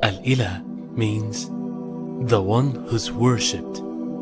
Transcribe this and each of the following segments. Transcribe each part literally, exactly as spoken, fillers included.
Al-Ilah means the one who's worshipped.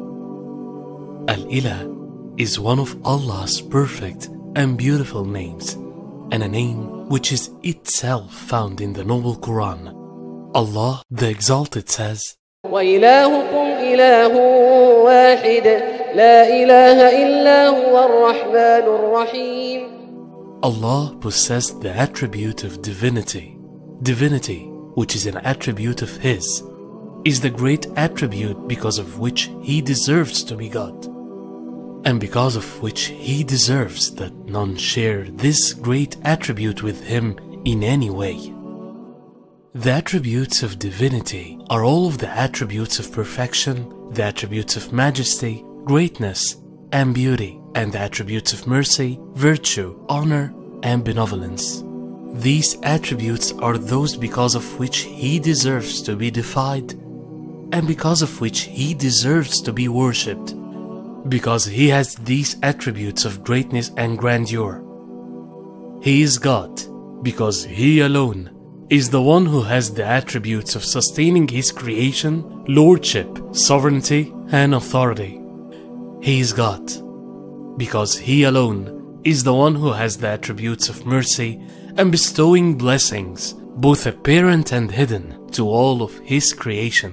Al-Ilah is one of Allah's perfect and beautiful names, and a name which is itself found in the Noble Quran. Allah the Exalted says, وَإِلَاهُكُمْ إِلَاهٌ وَاحِدٌ لَا إِلَهَ إِلَّا هُوَ الرَّحْمَنُ الرَّحِيمُ. Allah possessed the attribute of divinity. Divinity, which is an attribute of His, is the great attribute because of which He deserves to be God, and because of which He deserves that none share this great attribute with Him in any way. The attributes of divinity are all of the attributes of perfection, the attributes of majesty, greatness, and beauty, and the attributes of mercy, virtue, honor, and benevolence. These attributes are those because of which He deserves to be defied, and because of which He deserves to be worshipped, because He has these attributes of greatness and grandeur. He is God, because He alone is the one who has the attributes of sustaining His creation, lordship, sovereignty, and authority. He is God, because He alone is the one who has the attributes of mercy and bestowing blessings, both apparent and hidden, to all of His creation.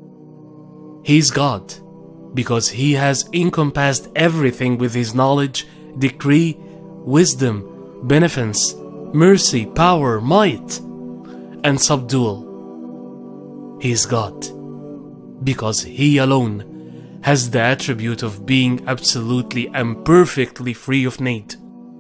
He is God, because He has encompassed everything with His knowledge, decree, wisdom, beneficence, mercy, power, might, and subdual. He is God, because He alone has the attribute of being absolutely and perfectly free of need,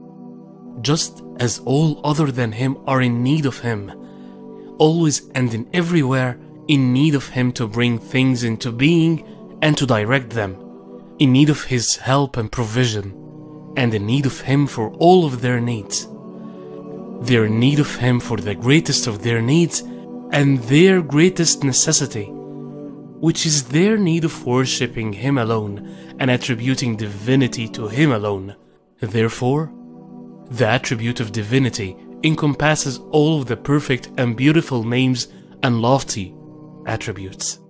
just as all other than Him are in need of Him, always and in everywhere in need of Him to bring things into being and to direct them, in need of His help and provision, and in need of Him for all of their needs. They are in need of Him for the greatest of their needs and their greatest necessity, which is their need of worshipping Him alone and attributing divinity to Him alone. Therefore, the attribute of divinity encompasses all of the perfect and beautiful names and lofty attributes.